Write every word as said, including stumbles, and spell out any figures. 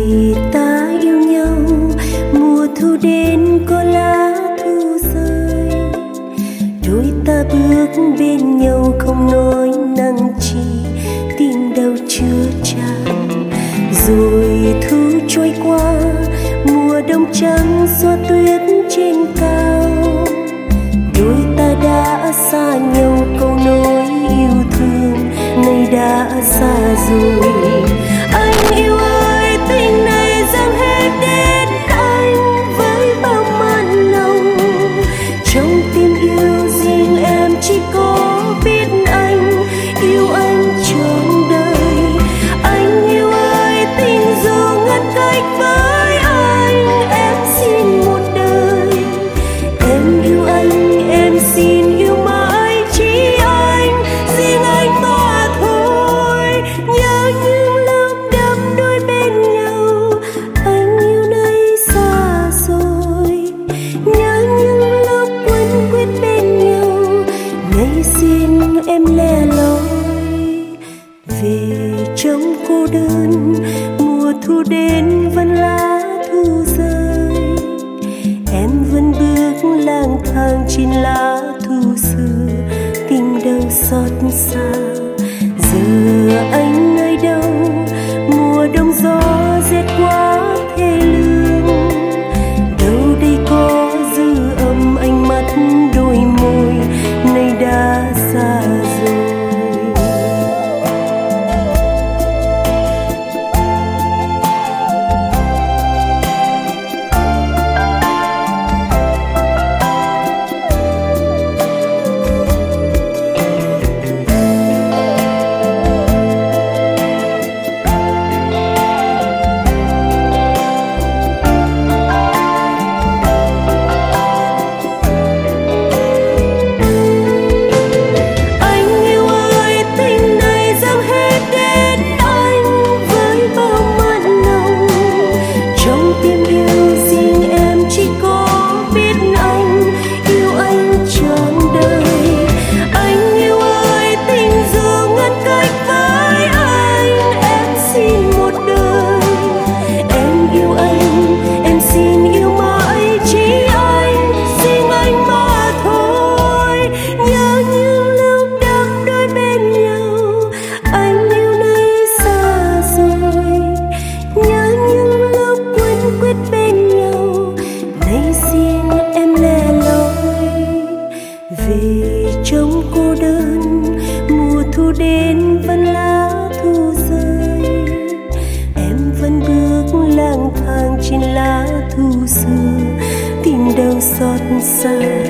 Vì ta yêu nhau, mùa thu đến có lá thu rơi, đôi ta bước bên nhau không nói năng chi, tim đau chưa tràn. Rồi thu trôi qua, mùa đông trắng xóa tuyết trên cao, đôi ta đã xa nhau, câu nói yêu thương nay đã xa rồi. Anh yêu ơi, tình này dâng hết đến anh với bao mặn nồng, trong tim yêu riêng em chỉ có biết anh, yêu anh trọn đời. Anh yêu ơi, tình dù ngăn cách với anh, em xin một đời. Em yêu anh, em xin yêu mãi chỉ anh, riêng anh mà thôi. Nhớ những lúc đắm đuối bên nhau, anh yêu nay xa rồi. Nhớ những lúc quấn quýt bên nhau, nay xin em lẻ loi. Về trong cô đơn, mùa thu đến vẫn lá thu rơi, em vẫn bước lang thang trên lá thu xưa, tình đau xót xa. Giờ anh nơi đâu, mùa đông gió rét quá thê lương, đâu đây có dư âm ánh mắt đôi môi nay đã xa rồi. Về trong cô đơn, mùa thu đến vẫn lá thu rơi, em vẫn bước lang thang trên lá thu xưa, tim đau xót xa.